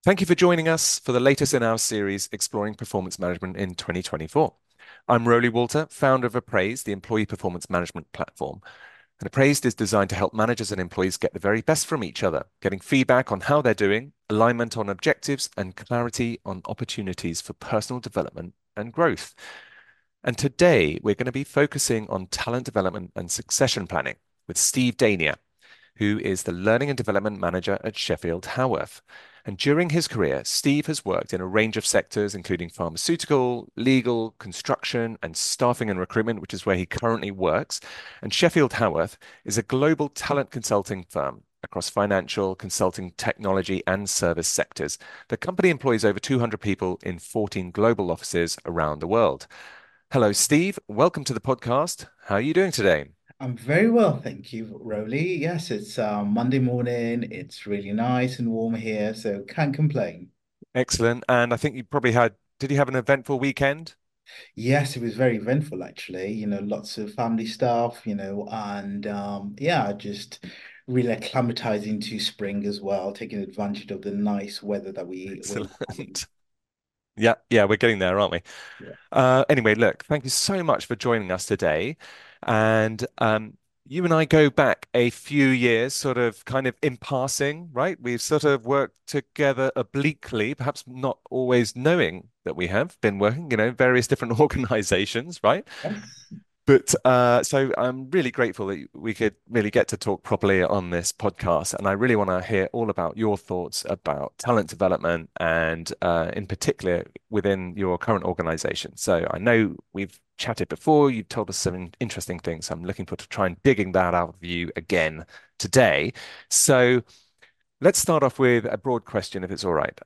Thank you for joining us for the latest in our series exploring performance management in 2024. I'm Rowley Walter, founder of Appraised, the employee performance management platform. And Appraised is designed to help managers and employees get the very best from each other, getting feedback on how they're doing, alignment on objectives, and clarity on opportunities for personal development and growth. And today we're going to be focusing on talent development and succession planning with Steve Dania, who is the Learning and Development Manager at Sheffield Haworth. And during his career, Steve has worked in a range of sectors, including pharmaceutical, legal, construction, and staffing and recruitment, which is where he currently works. And Sheffield Haworth is a global talent consulting firm across financial, consulting, technology, and service sectors. The company employs over 200 people in 14 global offices around the world. Hello, Steve. Welcome to the podcast. How are you doing today? I'm very well, thank you, Rowley. Yes, it's Monday morning. It's really nice and warm here, so can't complain. Excellent. And I think you probably did you have an eventful weekend? Yes, it was very eventful actually. Lots of family stuff, and yeah, just really acclimatizing to spring as well, taking advantage of the nice weather that we're having. Excellent. Yeah, yeah, we're getting there, aren't we? Yeah. Anyway, look, thank you so much for joining us today. And you and I go back a few years, sort of kind of in passing, right? We've sort of worked together obliquely, perhaps not always knowing that we have been working, various different organizations, right? Yes. But so I'm really grateful that we could really get to talk properly on this podcast. And I really want to hear all about your thoughts about talent development and in particular within your current organization. So I know we've chatted before, you've told us some interesting things. I'm looking forward to try and digging that out of you again today. So let's start off with a broad question, if it's all right.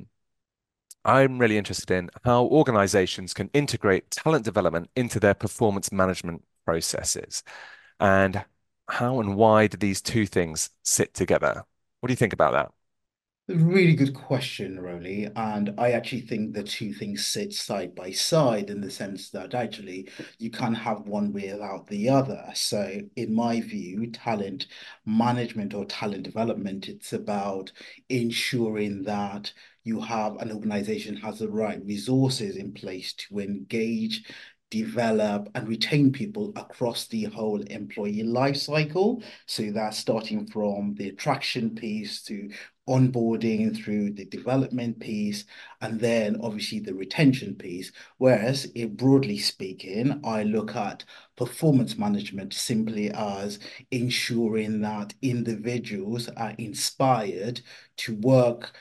I'm really interested in how organizations can integrate talent development into their performance management processes and how and why do these two things sit together? What do you think about that? Really good question, Rowley. And I actually think the two things sit side by side in the sense that actually you can't have one without the other. So, in my view, talent management or talent development, it's about ensuring that you have an organization has the right resources in place to engage, develop, and retain people across the whole employee life cycle. So that's starting from the attraction piece to onboarding through the development piece and then obviously the retention piece. Whereas, broadly speaking, I look at performance management simply as ensuring that individuals are inspired to work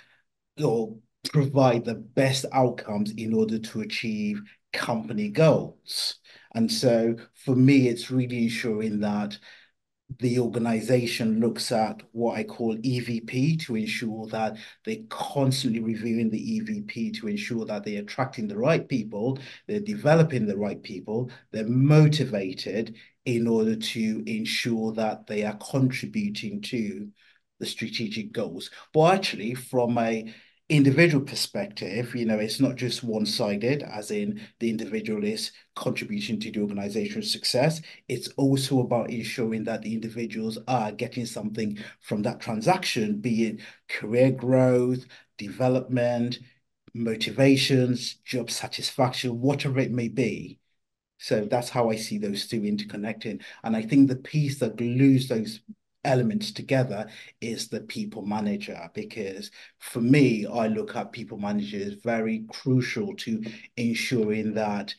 or provide the best outcomes in order to achieve company goals. And so for me, it's really ensuring that the organization looks at what I call EVP to ensure that they're constantly reviewing the EVP to ensure that they're attracting the right people, they're developing the right people, they're motivated in order to ensure that they are contributing to the strategic goals. But actually, from a individual perspective, it's not just one-sided, as in the individual is contributing to the organization's success. It's also about ensuring that the individuals are getting something from that transaction, be it career growth, development, motivations, job satisfaction, whatever it may be. So that's how I see those two interconnecting. And I think the piece that glues those elements together is the people manager, because for me, I look at people managers very crucial to ensuring that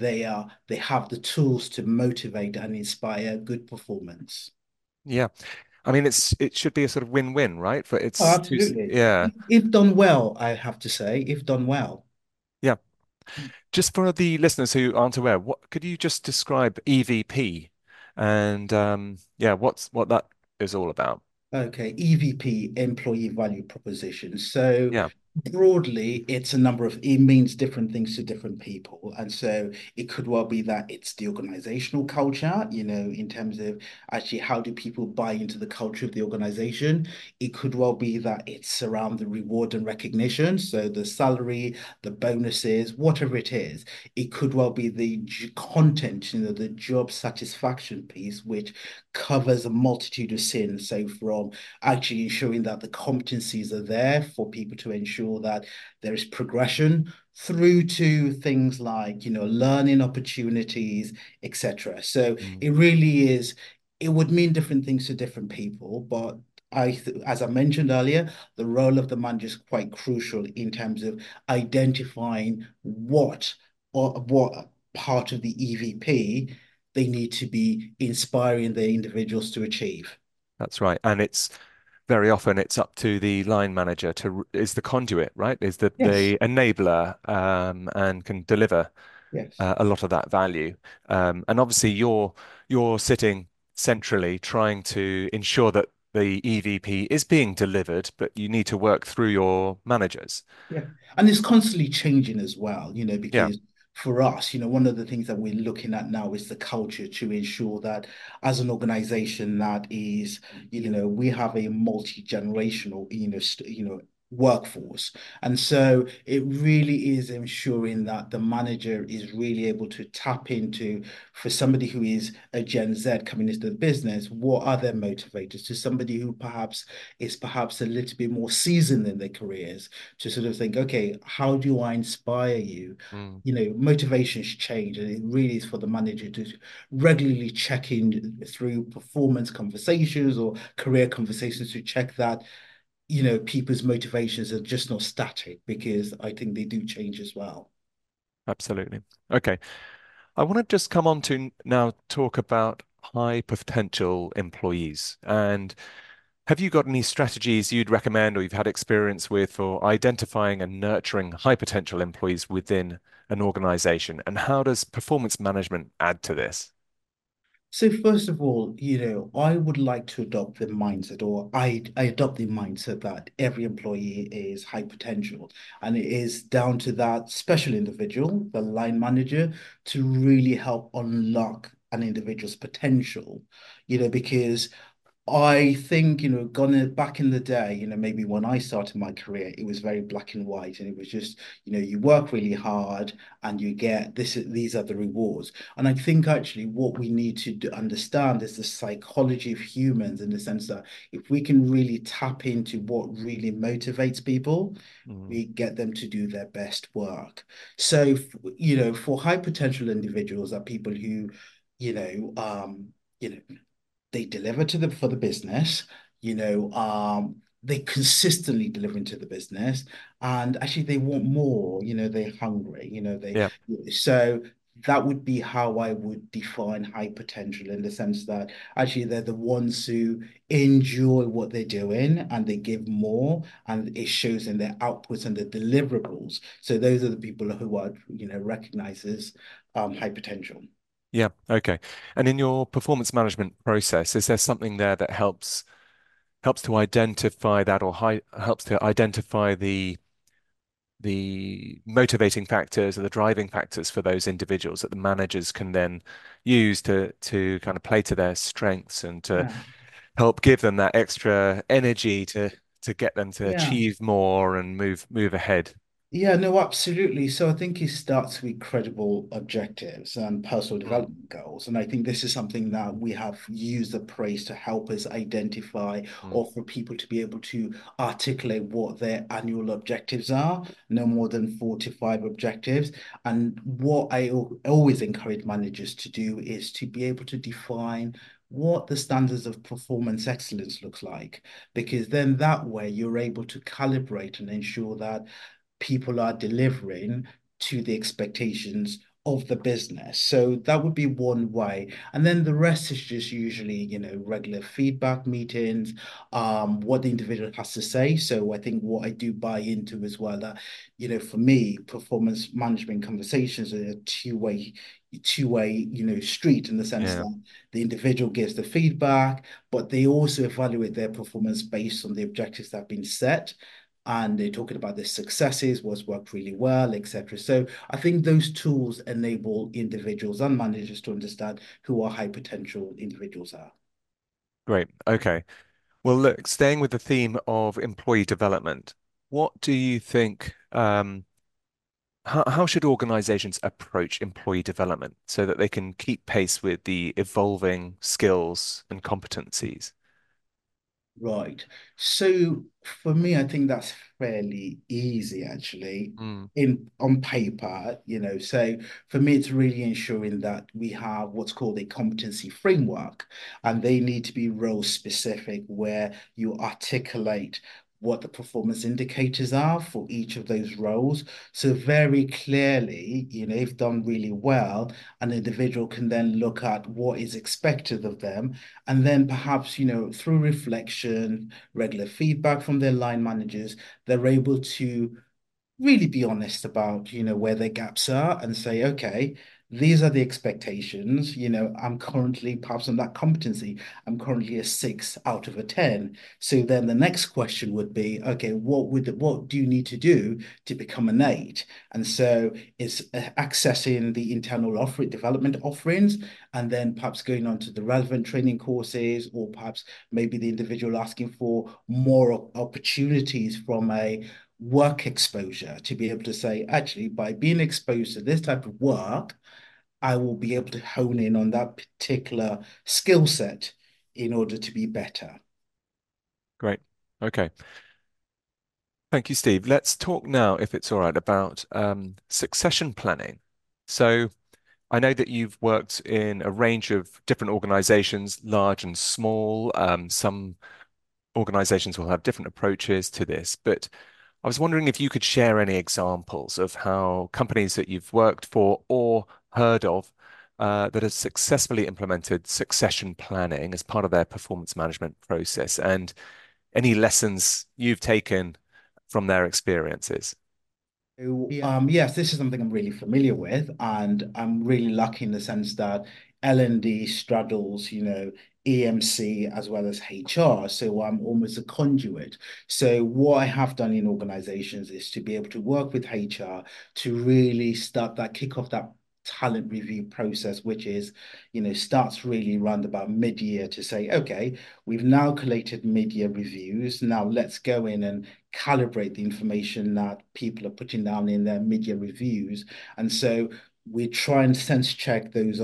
they have the tools to motivate and inspire good performance. Yeah. I mean, it should be a sort of win-win, right? For Oh, it's two, absolutely. yeah, If done well, I have to say, if done well. yeah. Just for the listeners who aren't aware, what could you just describe EVP and yeah, what that is all about? Okay, EVP, employee value proposition. So Yeah. Broadly, it's a number of, it means different things to different people. And so it could well be that it's the organizational culture, in terms of actually how do people buy into the culture of the organization. It could well be that it's around the reward and recognition. So the salary, the bonuses, whatever it is. It could well be the content, the job satisfaction piece, which covers a multitude of sins. So from actually ensuring that the competencies are there for people to ensure that there is progression through to things like, learning opportunities, etc. So Mm. it really is, it would mean different things to different people, but as I mentioned earlier, the role of the manager is quite crucial in terms of identifying what part of the EVP they need to be inspiring the individuals to achieve. That's right. And it's very often it's up to the line manager to is the conduit, right? Is Yes, the enabler, and can deliver yes. a lot of that value. And obviously you're sitting centrally trying to ensure that the EVP is being delivered, but you need to work through your managers. Yeah. And it's constantly changing as well, Yeah. because for us, one of the things that we're looking at now is the culture to ensure that as an organization that is, we have a multi-generational, workforce. And so it really is ensuring that the manager is really able to tap into, for somebody who is a Gen Z coming into the business, what are their motivators? To somebody who perhaps a little bit more seasoned in their careers, to sort of think, okay, how do I inspire you? Mm, Motivations change, and it really is for the manager to regularly check in through performance conversations or career conversations to check that, people's motivations are just not static, because I think they do change as well. absolutely. Okay. I want to just come on to now talk about high potential employees. And have you got any strategies you'd recommend or you've had experience with for identifying and nurturing high potential employees within an organization? And how does performance management add to this? So first of all, I would like to adopt the mindset, or I adopt the mindset that every employee is high potential, and it is down to that special individual, the line manager, to really help unlock an individual's potential, because I think, gone back in the day, maybe when I started my career, it was very black and white, and it was just, you work really hard and you get these are the rewards. And I think actually what we need to understand is the psychology of humans, in the sense that if we can really tap into what really motivates people, Mm, we get them to do their best work. So, for high potential individuals are people who, you know, um, you know, they deliver to the for the business, they consistently deliver into the business, and actually they want more, they're hungry, yeah, so that would be how I would define high potential, in the sense that actually they're the ones who enjoy what they're doing and they give more, and it shows in their outputs and their deliverables. So those are the people who are, recognized as high potential. yeah, okay. And in your performance management process, is there something there that helps to identify that or helps to identify the motivating factors or the driving factors for those individuals that the managers can then use to kind of play to their strengths and to Yeah. help give them that extra energy to get them to Yeah. achieve more and move ahead. Yeah, no, absolutely. So I think it starts with credible objectives and personal Mm, development goals. And I think this is something that we have used the praise to help us identify, mm, or for people to be able to articulate what their annual objectives are, no more than 4 to 5 objectives. And what I always encourage managers to do is to be able to define what the standards of performance excellence looks like, because then that way you're able to calibrate and ensure that people are delivering to the expectations of the business. So that would be one way. And then the rest is just usually, regular feedback meetings, what the individual has to say. So I think what I do buy into as well, that, for me, performance management conversations are a two-way, street, in the sense yeah. that the individual gives the feedback, but they also evaluate their performance based on the objectives that have been set. and they're talking about their successes, what's worked really well, etc. So I think those tools enable individuals and managers to understand who our high potential individuals are. Great. Okay. Well, look, staying with the theme of employee development, what do you think, how should organizations approach employee development so that they can keep pace with the evolving skills and competencies? Right. So for me, I think that's fairly easy actually Mm, in on paper, So for me, it's really ensuring that we have what's called a competency framework, and they need to be role specific where you articulate what the performance indicators are for each of those roles. So very clearly, if done really well, an individual can then look at what is expected of them and then perhaps, through reflection, regular feedback from their line managers, they're able to really be honest about, where their gaps are and say, okay, these are the expectations. I'm currently perhaps on that competency, I'm currently a 6 out of a 10. So then the next question would be, okay, what do you need to do to become an 8? And so it's accessing the internal development offerings, and then perhaps going on to the relevant training courses, or perhaps maybe the individual asking for more opportunities from a work exposure to be able to say, actually, by being exposed to this type of work, I will be able to hone in on that particular skill set in order to be better. great. Okay. Thank you, Steve. Let's talk now, if it's all right, about succession planning. So I know that you've worked in a range of different organizations, large and small. Some organizations will have different approaches to this, but I was wondering if you could share any examples of how companies that you've worked for or heard of that have successfully implemented succession planning as part of their performance management process, and any lessons you've taken from their experiences. So, yes, this is something I'm really familiar with, and I'm really lucky in the sense that L&D straddles, EMC as well as HR. So I'm almost a conduit. So what I have done in organizations is to be able to work with HR to really kick off that talent review process, which is, starts really around about mid-year to say, okay, we've now collated mid-year reviews. Now let's go in and calibrate the information that people are putting down in their mid-year reviews. And so we try and sense check those,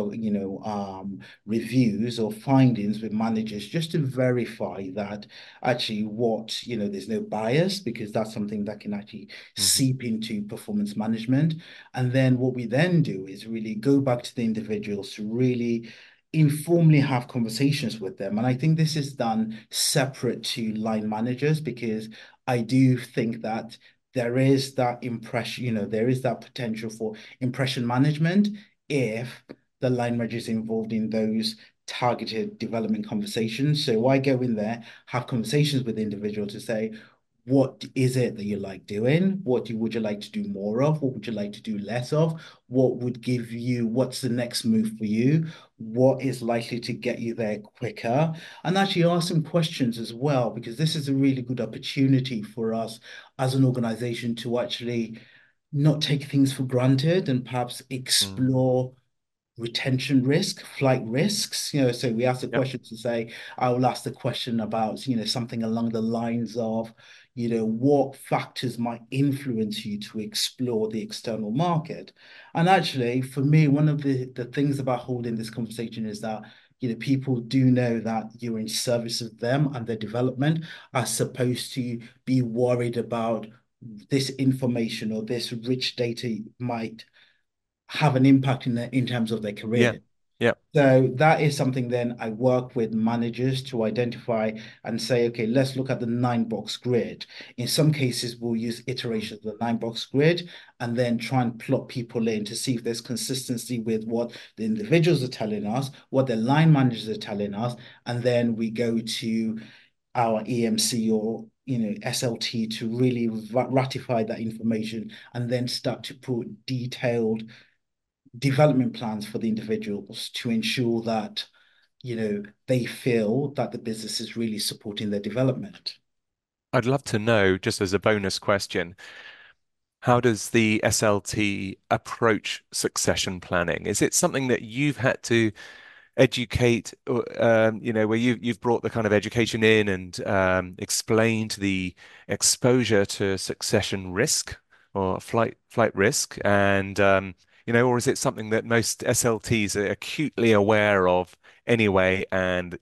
reviews or findings with managers just to verify that actually there's no bias, because that's something that can actually Hmm. seep into performance management. And then what we then do is really go back to the individuals to really informally have conversations with them. And I think this is done separate to line managers, because I do think that there is that impression, there is that potential for impression management if the line manager is involved in those targeted development conversations. So I go in there, have conversations with the individual to say, what is it that you like doing? Would you like to do more of? What would you like to do less of? What's the next move for you? What is likely to get you there quicker? And actually ask some questions as well, because this is a really good opportunity for us as an organization to actually not take things for granted and perhaps Mm. explore retention risk, flight risks. So we ask the Yep. question to say, I will ask the question about, something along the lines of, what factors might influence you to explore the external market. And actually, for me, one of the things about holding this conversation is that, people do know that you're in service of them and their development, as opposed to be worried about this information or this rich data might have an impact in terms of their Yeah. career. Yeah. So that is something then I work with managers to identify and say, okay, let's look at the 9 box grid. In some cases, we'll use Mm. iterations of the 9 box grid and then try and plot people in to see if there's consistency with what the individuals are telling us, what the line managers are telling us, and then we go to our EMC or SLT to really ratify that information and then start to put detailed development plans for the individuals to ensure that they feel that the business is really supporting their development. I'd love to know, just as a bonus question, how does the SLT approach succession planning? Is it something that you've had to educate, where you've brought the kind of education in and explained the exposure to succession risk or flight risk, and or is it something that most SLTs are acutely aware of anyway, and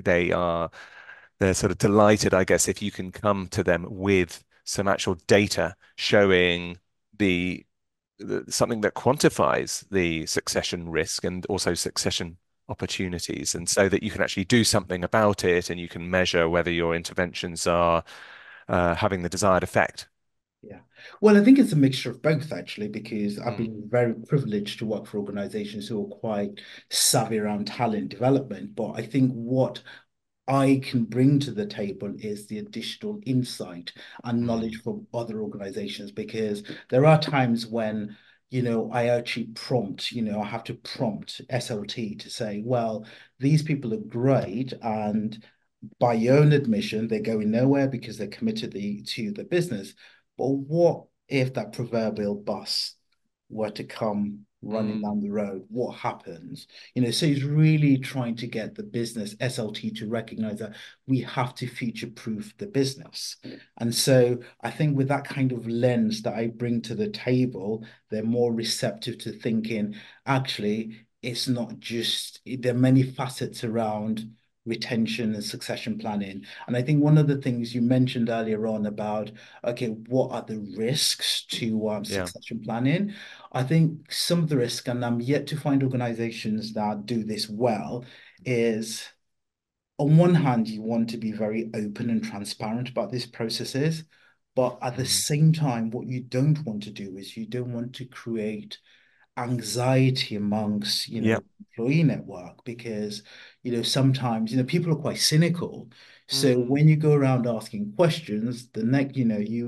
they're sort of delighted, I guess, if you can come to them with some actual data showing the something that quantifies the succession risk and also succession opportunities, and so that you can actually do something about it and you can measure whether your interventions are having the desired effect. Yeah. Well, I think it's a mixture of both, actually, because I've Mm, been very privileged to work for organizations who are quite savvy around talent development. But I think what I can bring to the table is the additional insight and knowledge mm, from other organizations, because there are times when, I actually prompt, I have to prompt SLT to say, well, these people are great, and by your own admission, they're going nowhere because they're committed to the business. But what if that proverbial bus were to come running mm. down the road? What happens? So he's really trying to get the business SLT to recognize that we have to future-proof the business. And so I think with that kind of lens that I bring to the table, they're more receptive to thinking, actually, it's not just, there are many facets around retention and succession planning. And I think one of the things you mentioned earlier on about, okay, what are the risks to Yeah. succession planning? I think some of the risk, and I'm yet to find organizations that do this well, is on one hand, you want to be very open and transparent about these processes. But at the Mm, same time, what you don't want to do is you don't want to create anxiety amongst yeah. employee network, because sometimes people are quite cynical. So Mm, when you go around asking questions, the next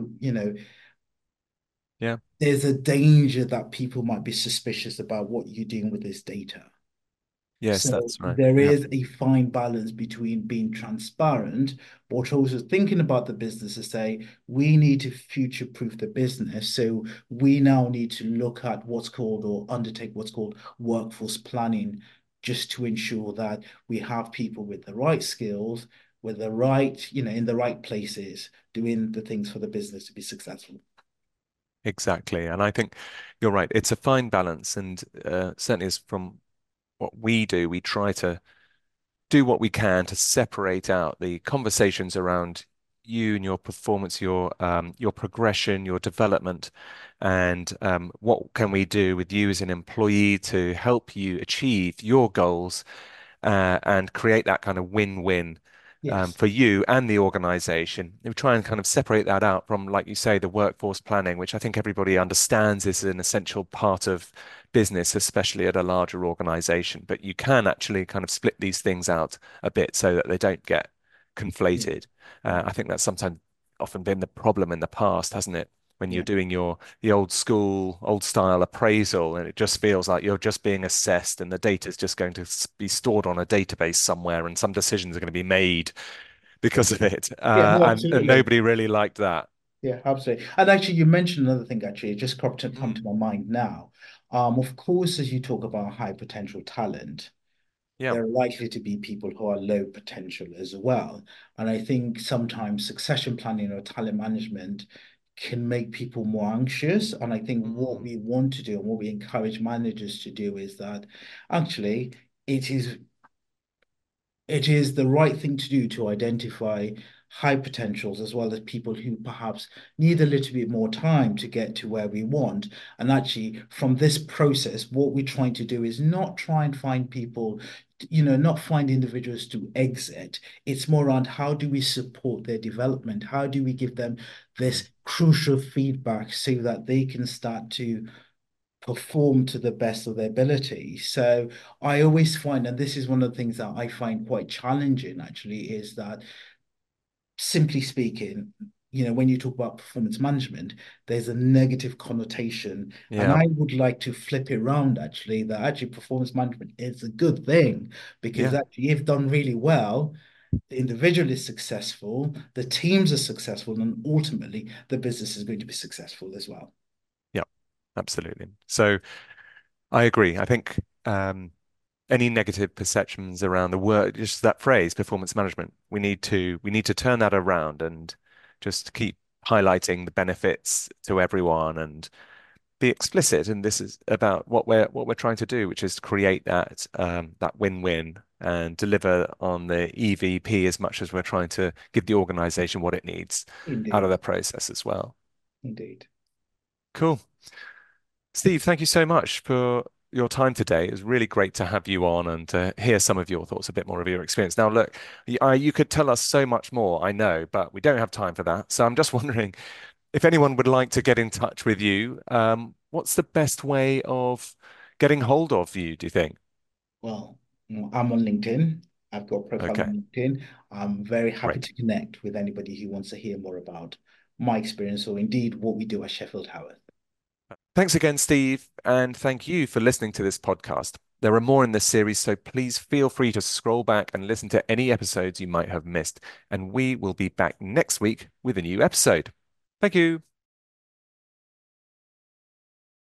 yeah. there's a danger that people might be suspicious about what you're doing with this data. Yes, So that's right. there Yeah. is a fine balance between being transparent, but also thinking about the business to say, we need to future-proof the business. So we now need to look at what's called or undertake what's called workforce planning, just to ensure that we have people with the right skills, with the right, in the right places, doing the things for the business to be successful. Exactly. And I think you're right. It's a fine balance, and certainly as from what we do, we try to do what we can to separate out the conversations around you and your performance, your progression, your development, and what can we do with you as an employee to help you achieve your goals and create that kind of win-win Yes. for you and the organization. We try and kind of separate that out from, like you say, the workforce planning, which I think everybody understands is an essential part of business, especially at a larger organization. But you can actually kind of split these things out a bit so that they don't get Yeah. conflated. Yeah. I think that's sometimes often been the problem in the past, hasn't it? When you're Yeah. doing the old school, old style appraisal, and it just feels like you're just being assessed, and the data is just going to be stored on a database somewhere, and some decisions are going to be made because of it. Yeah. No, And absolutely. nobody really liked that. Yeah, absolutely. And actually, you mentioned another thing, actually, it just come to Mm, my mind now. Of course, as you talk about high potential talent, yeah. there are likely to be people who are low potential as well. And I think sometimes succession planning or talent management can make people more anxious. And I think what Mm, we want to do and what we encourage managers to do is that actually it is it is the right thing to do to identify high potentials as well as people who perhaps need a little bit more time to get to where we want. And actually, from this process, what we're trying to do is not try and find people, not find individuals to exit. It's more around how do we support their development? How do we give them mm. this crucial feedback so that they can start to perform to the best of their ability. So I always find, and this is one of the things that I find quite challenging actually, is that simply speaking, when you talk about performance management, there's a negative connotation. And Yeah. I would like to flip it around actually, that actually performance management is a good thing, because Yeah. actually, if done really well, the individual is successful, the teams are successful, and ultimately the business is going to be successful as well. Yeah, absolutely. So I agree. I think any negative perceptions around the word, just that phrase, performance management, we need to turn that around and just keep highlighting the benefits to everyone and be explicit. And this is about what we're trying to do, which is to create that win-win and deliver on the EVP as much as we're trying to give the organization what it needs out of Indeed, the process as well. indeed. Cool. Steve, thank you so much for your time today. It was really great to have you on and to hear some of your thoughts, a bit more of your experience. Now, look, you could tell us so much more, I know, but we don't have time for that. So I'm just wondering if anyone would like to get in touch with you, what's the best way of getting hold of you, do you think? Well, I'm on LinkedIn. I've got a profile Okay, on LinkedIn. I'm very happy great. to connect with anybody who wants to hear more about my experience or indeed what we do at Sheffield Howarth. Thanks again, Steve, and thank you for listening to this podcast. There are more in this series, so please feel free to scroll back and listen to any episodes you might have missed. And we will be back next week with a new episode. Thank you.